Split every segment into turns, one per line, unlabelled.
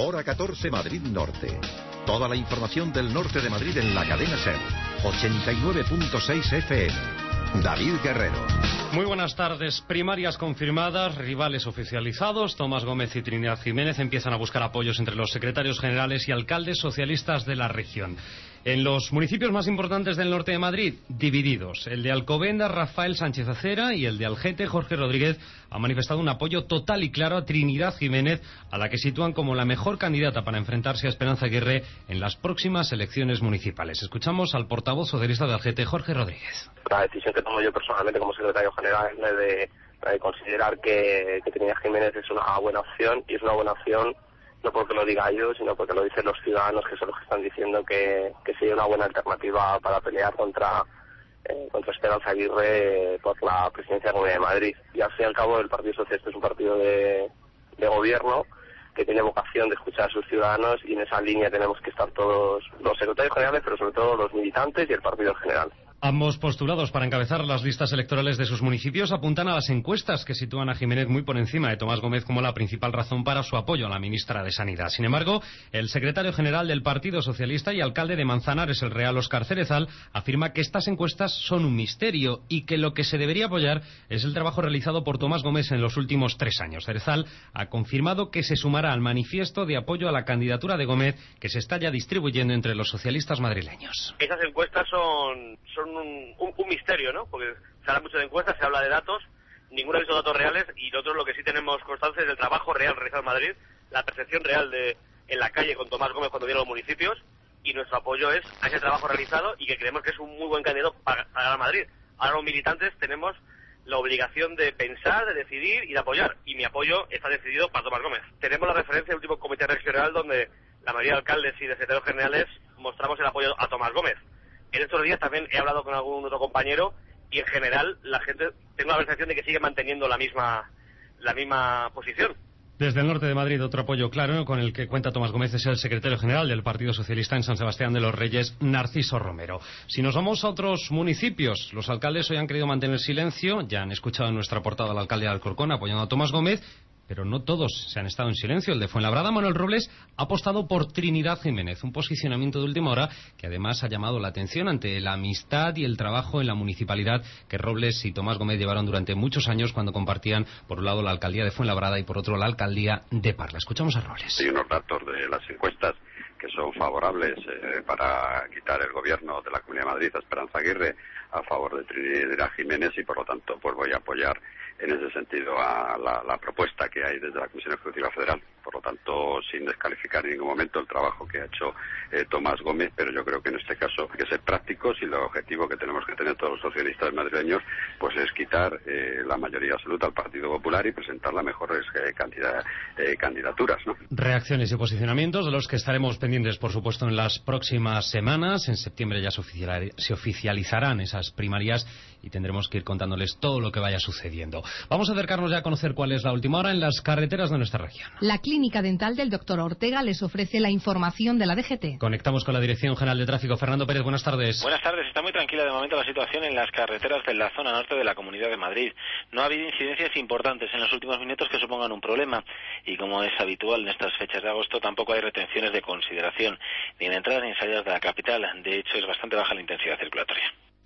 Hora 14 Madrid Norte. Toda la información del norte de Madrid en la cadena SER. 89.6 FM. David Guerrero.
Muy buenas tardes. Primarias confirmadas, rivales oficializados. Tomás Gómez y Trinidad Jiménez empiezan a buscar apoyos entre los secretarios generales y alcaldes socialistas de la región. En los municipios más importantes del norte de Madrid, divididos. El de Alcobendas, Rafael Sánchez Acera, y el de Algete, Jorge Rodríguez, ha manifestado un apoyo total y claro a Trinidad Jiménez, a la que sitúan como la mejor candidata para enfrentarse a Esperanza Aguirre en las próximas elecciones municipales. Escuchamos al portavoz socialista de Algete, Jorge Rodríguez.
La decisión que tomo yo personalmente como secretario general es de considerar que Trinidad Jiménez es una buena opción, y es una buena opción no porque lo diga yo, sino porque lo dicen los ciudadanos, que son los que están diciendo que sería una buena alternativa para pelear contra Esperanza Aguirre por la presidencia de la Comunidad de Madrid. Y al fin y al cabo el Partido Socialista es un partido de gobierno que tiene vocación de escuchar a sus ciudadanos, y en esa línea tenemos que estar todos los secretarios generales, pero sobre todo los militantes y el partido en general.
Ambos postulados para encabezar las listas electorales de sus municipios apuntan a las encuestas que sitúan a Jiménez muy por encima de Tomás Gómez como la principal razón para su apoyo a la ministra de Sanidad. Sin embargo, el secretario general del Partido Socialista y alcalde de Manzanares, el Real, Óscar Cerezal, afirma que estas encuestas son un misterio y que lo que se debería apoyar es el trabajo realizado por Tomás Gómez en los últimos 3 años. Cerezal ha confirmado que se sumará al manifiesto de apoyo a la candidatura de Gómez que se está ya distribuyendo entre los socialistas madrileños.
Esas encuestas son un misterio, ¿no? Porque se habla mucho de encuestas, se habla de datos, ninguno ha visto datos reales, y nosotros lo que sí tenemos constancia es del trabajo real realizado en Madrid, la percepción real en la calle con Tomás Gómez cuando viene a los municipios, y nuestro apoyo es a ese trabajo realizado, y que creemos que es un muy buen candidato para ganar Madrid. Ahora los militantes tenemos la obligación de pensar, de decidir y de apoyar, y mi apoyo está decidido para Tomás Gómez. Tenemos la referencia del último comité regional donde la mayoría de alcaldes y de secretarios generales mostramos el apoyo a Tomás Gómez. En estos días también he hablado con algún otro compañero, y en general la gente, tengo la sensación de que sigue manteniendo la misma posición.
Desde el norte de Madrid, otro apoyo claro con el que cuenta Tomás Gómez es el secretario general del Partido Socialista en San Sebastián de los Reyes, Narciso Romero. Si nos vamos a otros municipios, los alcaldes hoy han querido mantener silencio. Ya han escuchado en nuestra portada al alcalde de Alcorcón apoyando a Tomás Gómez, pero no todos se han estado en silencio. El de Fuenlabrada, Manuel Robles, ha apostado por Trinidad Jiménez, un posicionamiento de última hora que además ha llamado la atención ante la amistad y el trabajo en la municipalidad que Robles y Tomás Gómez llevaron durante muchos años cuando compartían por un lado la alcaldía de Fuenlabrada y por otro la alcaldía de Parla. Escuchamos a Robles.
Hay unos datos de las encuestas que son favorables para quitar el gobierno de la Comunidad de Madrid a Esperanza Aguirre a favor de Trinidad Jiménez, y por lo tanto pues voy a apoyar en ese sentido a la propuesta que hay desde la Comisión Ejecutiva Federal. Por lo tanto, sin descalificar en ningún momento el trabajo que ha hecho Tomás Gómez, pero yo creo que en este caso hay que ser prácticos, y el objetivo que tenemos que tener todos los socialistas madrileños pues es quitar la mayoría absoluta al Partido Popular y presentar las mejores candidaturas, ¿no?
Reacciones y posicionamientos de los que estaremos pendientes, por supuesto, en las próximas semanas. En septiembre ya se oficializarán esas primarias y tendremos que ir contándoles todo lo que vaya sucediendo. Vamos a acercarnos ya a conocer cuál es la última hora en las carreteras de nuestra región.
La Clínica Dental del Dr. Ortega les ofrece la información de la DGT.
Conectamos con la Dirección General de Tráfico. Fernando Pérez, buenas tardes.
Buenas tardes. Está muy tranquila de momento la situación en las carreteras de la zona norte de la Comunidad de Madrid. No ha habido incidencias importantes en los últimos minutos que supongan un problema, y como es habitual en estas fechas de agosto, tampoco hay retenciones de consideración, ni en entradas ni en salidas de la capital. De hecho, es bastante baja la intensidad circulatoria.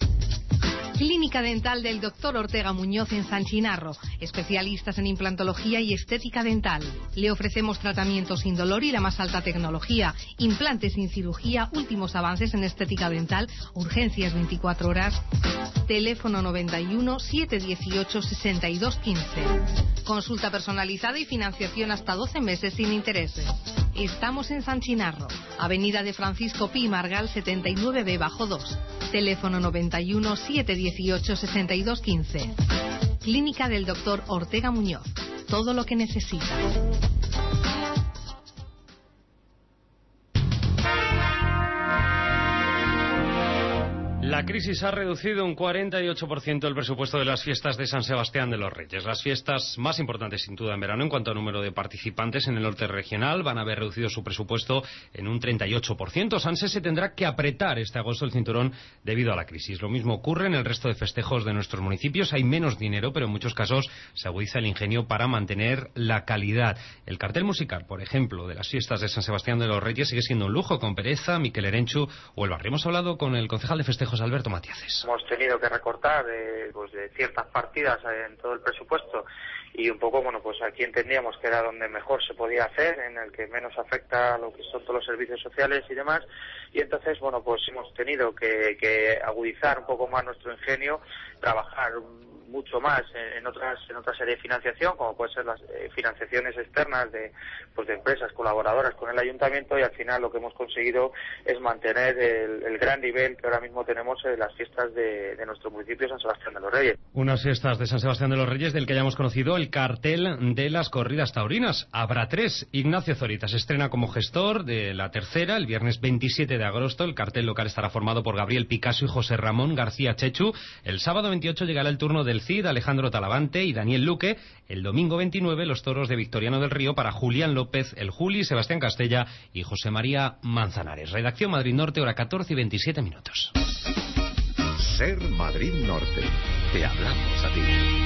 Clínica Dental del Dr. Ortega Muñoz en San Chinarro. Especialistas en implantología y estética dental. Le ofrecemos tratamientos sin dolor y la más alta tecnología. Implantes sin cirugía, últimos avances en estética dental, urgencias 24 horas. Teléfono 91 718 62 15. Consulta personalizada y financiación hasta 12 meses sin intereses. Estamos en San Chinarro, Avenida de Francisco Pi Margal 79B-2. Teléfono 91 718 62 15. Clínica del Dr. Ortega Muñoz. Todo lo que necesita.
La crisis ha reducido un 48% el presupuesto de las fiestas de San Sebastián de los Reyes. Las fiestas más importantes, sin duda, en verano en cuanto a número de participantes en el norte regional van a haber reducido su presupuesto en un 38%. Sanse se tendrá que apretar este agosto el cinturón debido a la crisis. Lo mismo ocurre en el resto de festejos de nuestros municipios. Hay menos dinero, pero en muchos casos se agudiza el ingenio para mantener la calidad. El cartel musical, por ejemplo, de las fiestas de San Sebastián de los Reyes sigue siendo un lujo, con Pereza, Miquel Erenchu o el Barrio. Hemos hablado con el concejal de festejos, Alberto Matiaces.
Hemos tenido que recortar de ciertas partidas en todo el presupuesto y un poco, pues aquí entendíamos que era donde mejor se podía hacer, en el que menos afecta a lo que son todos los servicios sociales y demás, y entonces, pues hemos tenido que agudizar un poco más nuestro ingenio, trabajar mucho más en otra serie de financiación, como pueden ser las financiaciones externas de empresas colaboradoras con el ayuntamiento, y al final lo que hemos conseguido es mantener el gran nivel que ahora mismo tenemos en las fiestas de nuestro municipio, San Sebastián de los Reyes.
Unas fiestas de San Sebastián de los Reyes del que ya hemos conocido el cartel de las corridas taurinas. Habrá 3. Ignacio Zorita se estrena como gestor de la tercera el viernes 27 de agosto. El cartel local estará formado por Gabriel Picasso y José Ramón García Chechu. El sábado 28 llegará el turno del Cid, Alejandro Talavante y Daniel Luque. El domingo 29 los toros de Victoriano del Río para Julián López, el Juli, Sebastián Castella y José María Manzanares. Redacción Madrid Norte, hora 14 y 27 minutos.
Ser Madrid Norte. Te hablamos a ti.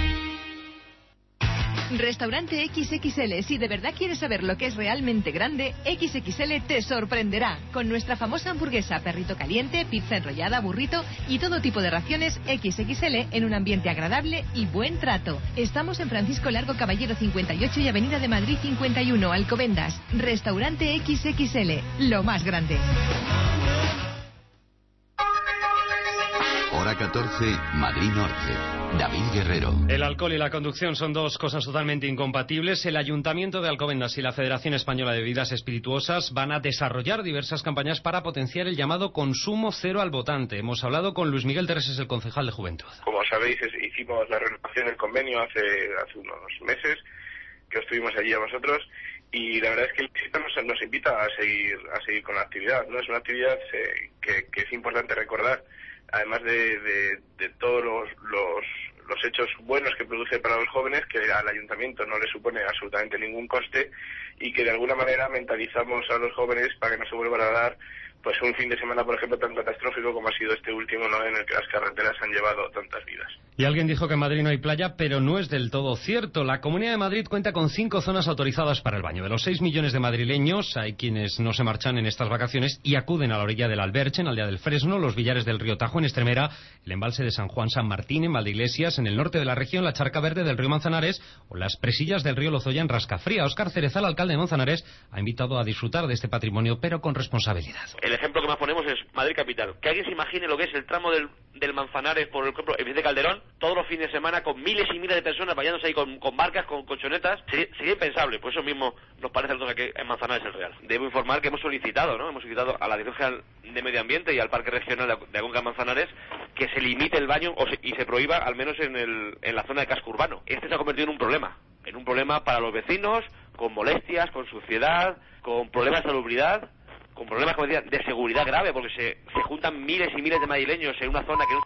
Restaurante XXL. Si de verdad quieres saber lo que es realmente grande, XXL te sorprenderá. Con nuestra famosa hamburguesa, perrito caliente, pizza enrollada, burrito y todo tipo de raciones XXL en un ambiente agradable y buen trato. Estamos en Francisco Largo Caballero 58 y Avenida de Madrid 51, Alcobendas. Restaurante XXL. Lo más grande.
Hora 14, Madrid Norte. David Guerrero.
El alcohol y la conducción son dos cosas totalmente incompatibles. El Ayuntamiento de Alcobendas y la Federación Española de Bebidas Espirituosas van a desarrollar diversas campañas para potenciar el llamado consumo cero al votante. Hemos hablado con Luis Miguel Terreses, el concejal de Juventud.
Como sabéis, hicimos la renovación del convenio hace unos meses, que os tuvimos allí a vosotros, y la verdad es que el visita nos invita a seguir con la actividad, ¿no? Es una actividad que es importante recordar, además de todos los hechos buenos que produce para los jóvenes, que al ayuntamiento no le supone absolutamente ningún coste, y que de alguna manera mentalizamos a los jóvenes para que no se vuelvan a dar un fin de semana, por ejemplo, tan catastrófico como ha sido este último, ¿no?, en el que las carreteras han llevado tantas vidas.
Y alguien dijo que en Madrid no hay playa, pero no es del todo cierto. La Comunidad de Madrid cuenta con 5 zonas autorizadas para el baño. De los 6 millones de madrileños, hay quienes no se marchan en estas vacaciones y acuden a la orilla del Alberche, en Aldea del Fresno, los Villares del Río Tajo, en Estremera, el embalse de San Juan San Martín, en Valdeiglesias, en el norte de la región, la Charca Verde del Río Manzanares o las presillas del Río Lozoya en Rascafría. Óscar Cerezal, alcalde de Manzanares, ha invitado a disfrutar de este patrimonio, pero con responsabilidad.
El ejemplo que más ponemos es Madrid Capital. Que alguien se imagine lo que es el tramo del Manzanares, por ejemplo, el Vicente Calderón, todos los fines de semana con miles y miles de personas bañándose ahí con barcas, con colchonetas. Sería impensable. Por eso mismo nos parece entonces que en Manzanares es el real. Debo informar que hemos solicitado a la Dirección General de Medio Ambiente y al Parque Regional de Aconca Manzanares que se limite el baño y se prohíba, al menos en la zona de casco urbano. Este se ha convertido en un problema para los vecinos, con molestias, con suciedad, con problemas de salubridad, con problemas, como decía, de seguridad grave, porque se juntan miles y miles de madrileños en una zona que no